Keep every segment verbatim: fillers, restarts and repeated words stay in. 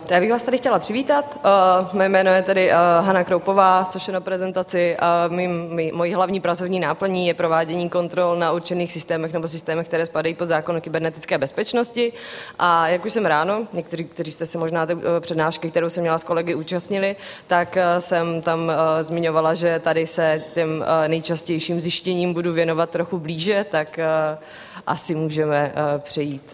Já bych vás tady chtěla přivítat. Mé jméno je tedy Hana Kroupová, což je na prezentaci. Mým, mý, mojí hlavní pracovní náplní je provádění kontrol na určených systémech nebo systémech, které spadají pod zákon o kybernetické bezpečnosti. A jak už jsem ráno, někteří, kteří jste se možná té přednášky, kterou jsem měla s kolegy, účastnili, tak jsem tam zmiňovala, že tady se těm nejčastějším zjištěním budu věnovat trochu blíže, tak asi můžeme přejít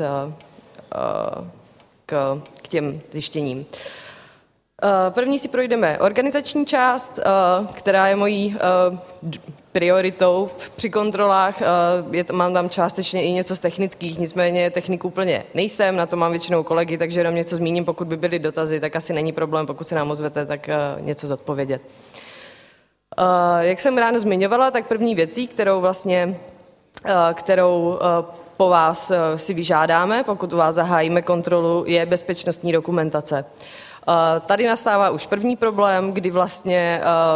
K, k těm zjištěním. První si projdeme organizační část, která je mojí prioritou při kontrolách. Je, mám tam částečně i něco z technických, nicméně techniku úplně nejsem, na to mám většinou kolegy, takže jenom něco zmíním, pokud by byly dotazy, tak asi není problém, pokud se nám ozvete, tak něco zodpovědět. Jak jsem ráno zmiňovala, tak první věcí, kterou vlastně, kterou po vás si vyžádáme, pokud u vás zahájíme kontrolu, je bezpečnostní dokumentace. Tady nastává už první problém, kdy vlastně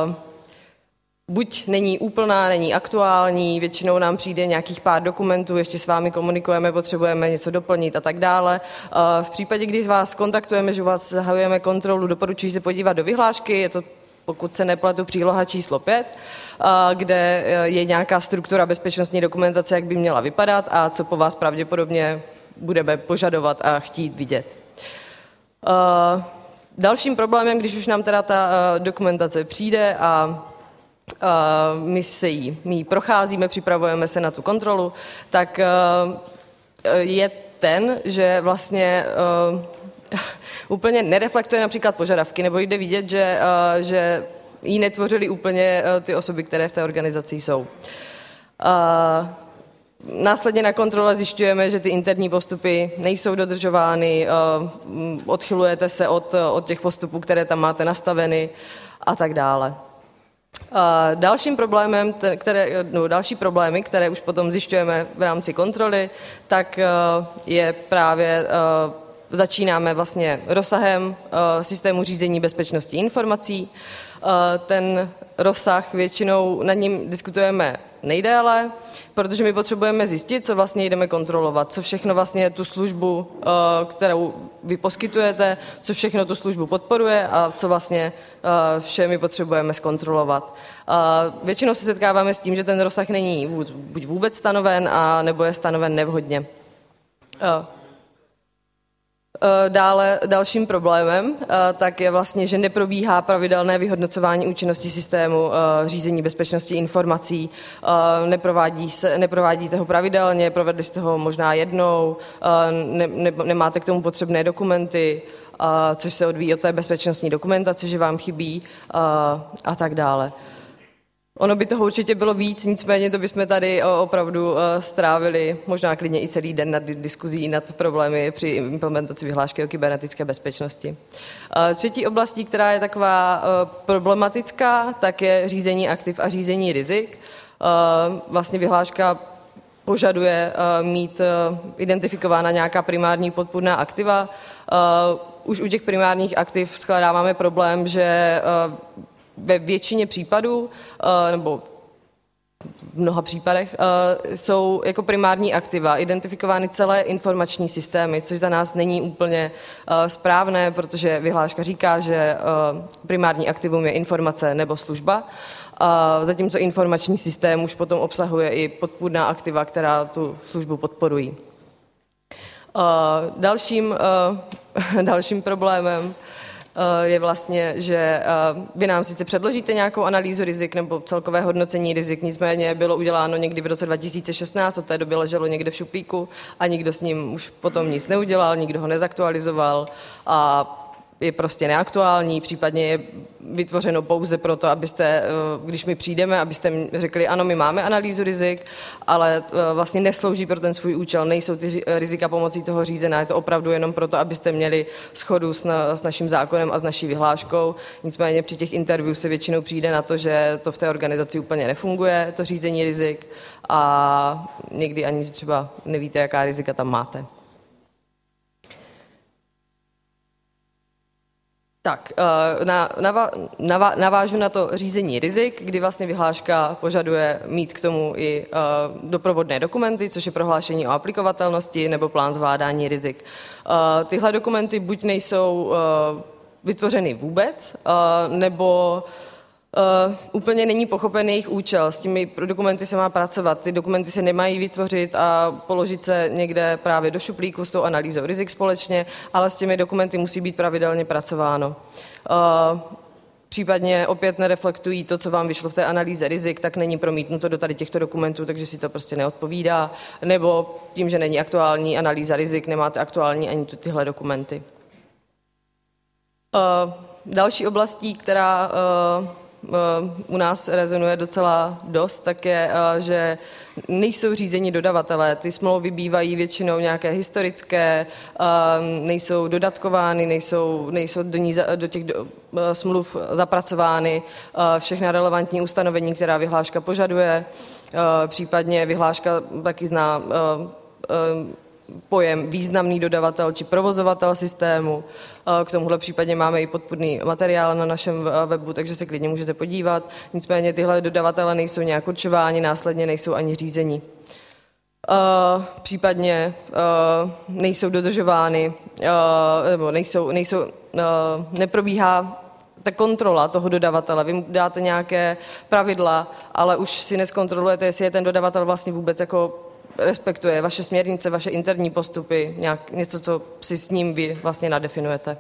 buď není úplná, není aktuální, většinou nám přijde nějakých pár dokumentů, ještě s vámi komunikujeme, potřebujeme něco doplnit a tak dále. V případě, když vás kontaktujeme, že u vás zahajujeme kontrolu, doporučuji se podívat do vyhlášky, je to, pokud se nepletu, příloha číslo pět, kde je nějaká struktura bezpečnostní dokumentace, jak by měla vypadat a co po vás pravděpodobně budeme požadovat a chtít vidět. Dalším problémem, když už nám teda ta dokumentace přijde a my se jí, my jí procházíme, připravujeme se na tu kontrolu, tak je ten, že vlastně úplně nereflektuje například požadavky, nebo jde vidět, že, že ji netvořily úplně ty osoby, které v té organizaci jsou. Následně na kontrole zjišťujeme, že ty interní postupy nejsou dodržovány, odchylujete se od, od těch postupů, které tam máte nastaveny a tak dále. Dalším problémem, které, no, další problémy, které už potom zjišťujeme v rámci kontroly, tak je právě začínáme vlastně rozsahem systému řízení bezpečnosti informací. Ten rozsah většinou nad ním diskutujeme nejdéle, protože my potřebujeme zjistit, co vlastně jdeme kontrolovat, co všechno vlastně tu službu, kterou vy poskytujete, co všechno tu službu podporuje a co vlastně vše my potřebujeme zkontrolovat. Většinou se setkáváme s tím, že ten rozsah není buď vůbec stanoven, a nebo je stanoven nevhodně. Dále dalším problémem tak je vlastně, že neprobíhá pravidelné vyhodnocování účinnosti systému řízení bezpečnosti informací, neprovádí se, neprovádíte ho pravidelně, provedli jste ho možná jednou, ne, ne, nemáte k tomu potřebné dokumenty, což se odvíjí od té bezpečnostní dokumentace, že vám chybí a tak dále. Ono by toho určitě bylo víc, nicméně to bychom tady opravdu strávili možná klidně i celý den nad diskuzí nad problémy při implementaci vyhlášky o kybernetické bezpečnosti. Třetí oblastí, která je taková problematická, tak je řízení aktiv a řízení rizik. Vlastně vyhláška požaduje mít identifikována nějaká primární podpůrná aktiva. Už u těch primárních aktiv shledáváme problém, že ve většině případů, nebo v mnoha případech, jsou jako primární aktiva identifikovány celé informační systémy, což za nás není úplně správné, protože vyhláška říká, že primární aktivum je informace nebo služba, zatímco informační systém už potom obsahuje i podpůrná aktiva, která tu službu podporují. Dalším, dalším problémem je vlastně, že vy nám sice předložíte nějakou analýzu rizik nebo celkové hodnocení rizik, nicméně bylo uděláno někdy v roce dva tisíce šestnáct, od té doby leželo někde v šuplíku a nikdo s ním už potom nic neudělal, nikdo ho nezaktualizoval a je prostě neaktuální, případně je vytvořeno pouze proto, abyste, když my přijdeme, abyste řekli, ano, my máme analýzu rizik, ale vlastně neslouží pro ten svůj účel, nejsou ty rizika pomocí toho řízená, je to opravdu jenom proto, abyste měli shodu s, na, s naším zákonem a s naší vyhláškou. Nicméně při těch interview se většinou přijde na to, že to v té organizaci úplně nefunguje, to řízení rizik, a někdy ani třeba nevíte, jaká rizika tam máte. Tak, na, nava, nava, navážu na to řízení rizik, kdy vlastně vyhláška požaduje mít k tomu i uh, doprovodné dokumenty, což je prohlášení o aplikovatelnosti nebo plán zvládání rizik. Uh, tyhle dokumenty buď nejsou uh, vytvořeny vůbec, uh, nebo Uh, úplně není pochopen jejich účel. S těmi dokumenty se má pracovat. Ty dokumenty se nemají vytvořit a položit se někde právě do šuplíku s tou analýzou rizik společně, ale s těmi dokumenty musí být pravidelně pracováno. Uh, případně opět nereflektují to, co vám vyšlo v té analýze rizik, tak není promítnuto do tady těchto dokumentů, takže si to prostě neodpovídá. Nebo tím, že není aktuální analýza rizik, nemáte aktuální ani tyhle dokumenty. Uh, další oblastí, která uh, u nás rezonuje docela dost, tak je, že nejsou řízení dodavatelé. Ty smlouvy bývají většinou nějaké historické, nejsou dodatkovány, nejsou, nejsou do, ní, do těch smluv zapracovány všechna relevantní ustanovení, která vyhláška požaduje. Případně vyhláška taky zná pojem významný dodavatel či provozovatel systému. K tomuhle případně máme i podpůrný materiál na našem webu, takže se klidně můžete podívat. Nicméně tyhle dodavatele nejsou nějak určováni, následně nejsou ani řízení. Případně nejsou dodržovány, nebo nejsou, nejsou, neprobíhá ta kontrola toho dodavatele. Vy mu dáte nějaké pravidla, ale už si neskontrolujete, jestli je ten dodavatel vlastně vůbec jako respektuje vaše směrnice, vaše interní postupy, nějak, něco, co si s ním vy vlastně nadefinujete.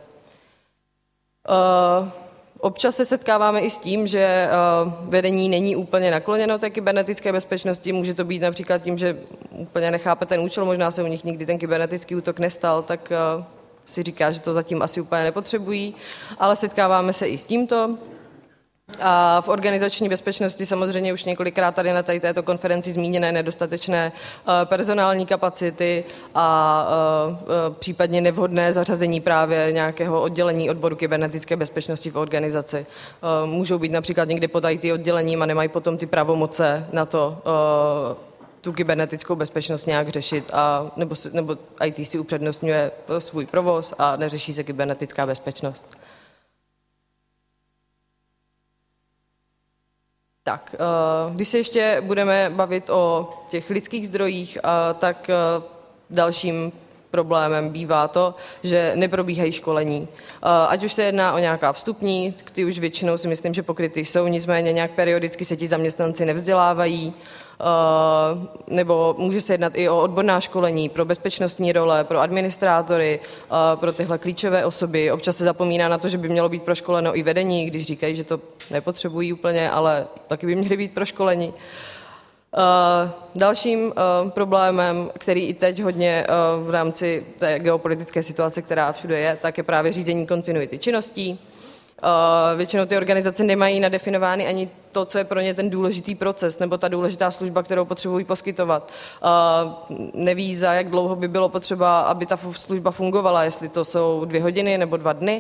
Uh, občas se setkáváme i s tím, že uh, vedení není úplně nakloněno té kybernetické bezpečnosti. Může to být například tím, že úplně nechápe ten účel, možná se u nich nikdy ten kybernetický útok nestal, tak uh, si říká, že to zatím asi úplně nepotřebují, ale setkáváme se i s tímto. A v organizační bezpečnosti samozřejmě už několikrát tady na tady této konferenci zmíněné nedostatečné personální kapacity a případně nevhodné zařazení právě nějakého oddělení odboru kybernetické bezpečnosti v organizaci. Můžou být například někdy pod í té oddělením a nemají potom ty pravomoce na to tu kybernetickou bezpečnost nějak řešit, a, nebo, nebo í té si upřednostňuje svůj provoz a neřeší se kybernetická bezpečnost. Tak, když se ještě budeme bavit o těch lidských zdrojích, tak dalším problémem bývá to, že neprobíhají školení. Ať už se jedná o nějaká vstupní, ty už většinou si myslím, že pokryty jsou, nicméně nějak periodicky se ti zaměstnanci nevzdělávají, nebo může se jednat i o odborná školení pro bezpečnostní role, pro administrátory, pro tyhle klíčové osoby. Občas se zapomíná na to, že by mělo být proškoleno i vedení, když říkají, že to nepotřebují úplně, ale taky by měli být proškoleni. Dalším problémem, který i teď hodně v rámci té geopolitické situace, která všude je, tak je právě řízení kontinuity činností. Většinou ty organizace nemají nadefinovány ani to, co je pro ně ten důležitý proces nebo ta důležitá služba, kterou potřebují poskytovat. Neví, za jak dlouho by bylo potřeba, aby ta služba fungovala, jestli to jsou dvě hodiny nebo dva dny.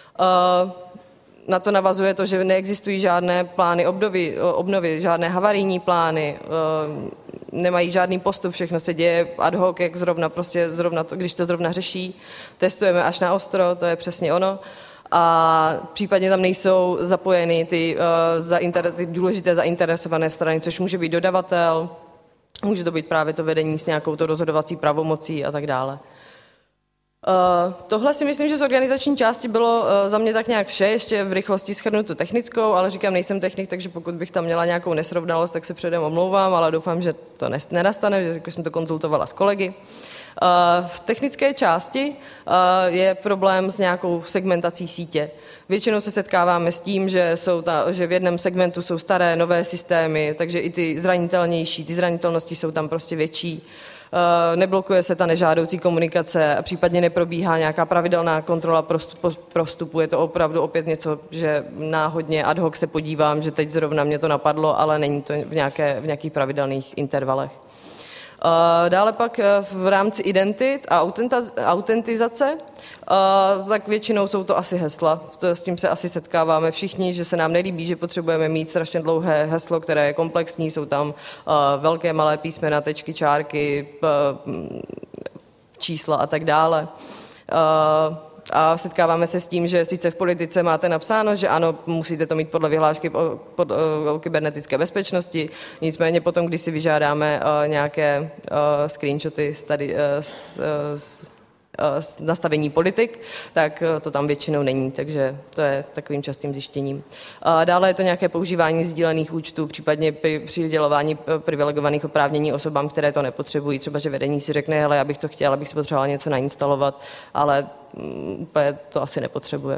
Na to navazuje to, že neexistují žádné plány obnovy, obnovy, žádné havarijní plány, nemají žádný postup, všechno se děje ad hoc, jak zrovna, prostě zrovna to, když to zrovna řeší. Testujeme až na ostro, to je přesně ono. A případně tam nejsou zapojeny ty, uh, ty důležité zainteresované strany, což může být dodavatel, může to být právě to vedení s nějakou to rozhodovací pravomocí a tak dále. Uh, tohle si myslím, že z organizační části bylo uh, za mě tak nějak vše, ještě v rychlosti shrnutu technickou, ale říkám, nejsem technik, takže pokud bych tam měla nějakou nesrovnalost, tak se předem omlouvám, ale doufám, že to nenastane, že jsem to konzultovala s kolegy. Uh, v technické části uh, je problém s nějakou segmentací sítě. Většinou se setkáváme s tím, že, jsou ta, že v jednom segmentu jsou staré, nové systémy, takže i ty zranitelnější, ty zranitelnosti jsou tam prostě větší. Neblokuje se ta nežádoucí komunikace a případně neprobíhá nějaká pravidelná kontrola prostupu. Je to opravdu opět něco, že náhodně ad hoc se podívám, že teď zrovna mě to napadlo, ale není to v, nějaké, v nějakých pravidelných intervalech. Dále pak v rámci identit a autentizace, tak většinou jsou to asi hesla. S tím se asi setkáváme všichni, že se nám nelíbí, že potřebujeme mít strašně dlouhé heslo, které je komplexní, jsou tam velké, malé písmena, tečky, čárky, čísla a tak dále. a setkáváme se s tím, že sice v politice máte napsáno, že ano, musíte to mít podle vyhlášky o, pod, o kybernetické bezpečnosti, nicméně potom, když si vyžádáme uh, nějaké uh, screenshoty z, tady, uh, z, uh, z z nastavení politik, tak to tam většinou není, takže to je takovým častým zjištěním. Dále je to nějaké používání sdílených účtů, případně při přidělování privilegovaných oprávnění osobám, které to nepotřebují. Třeba, že vedení si řekne, hele, já bych to chtěla, abych si potřeboval něco nainstalovat, ale úplně to asi nepotřebuje.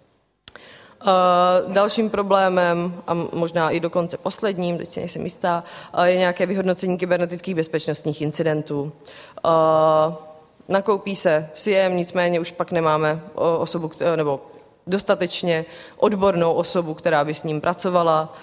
Uh, dalším problémem, a možná i dokonce posledním, teď si nejsem jistá, uh, je nějaké vyhodnocení kybernetických bezpečnostních incidentů. Uh, Nakoupí se S I E M, nicméně už pak nemáme osobu, nebo dostatečně odbornou osobu, která by s ním pracovala.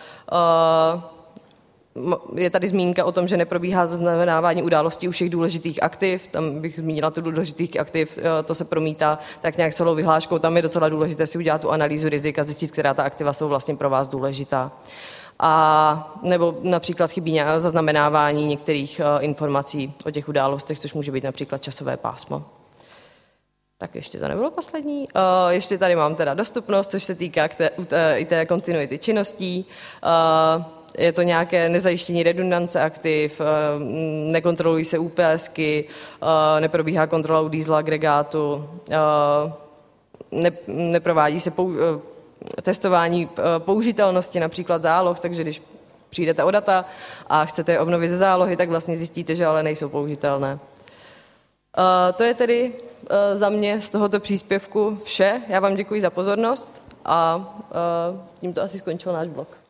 Je tady zmínka o tom, že neprobíhá zaznamenávání událostí u všech důležitých aktiv. Tam bych zmínila tu důležitých aktiv, to se promítá tak nějak celou vyhláškou. Tam je docela důležité si udělat tu analýzu rizik a zjistit, která ta aktiva jsou vlastně pro vás důležitá. A nebo například chybí zaznamenávání některých uh, informací o těch událostech, což může být například časové pásmo. Tak ještě to nebylo poslední. Uh, ještě tady mám teda dostupnost, což se týká k té, i té kontinuity činností. Uh, je to nějaké nezajištění redundance aktiv, uh, nekontrolují se UPSky, uh, neprobíhá kontrola u diesel agregátu, uh, ne, neprovádí se pou, uh, testování použitelnosti například záloh, takže když přijdete o data a chcete je obnovit ze zálohy, tak vlastně zjistíte, že ale nejsou použitelné. To je tedy za mě z tohoto příspěvku vše. Já vám děkuji za pozornost a tímto asi skončil náš blog.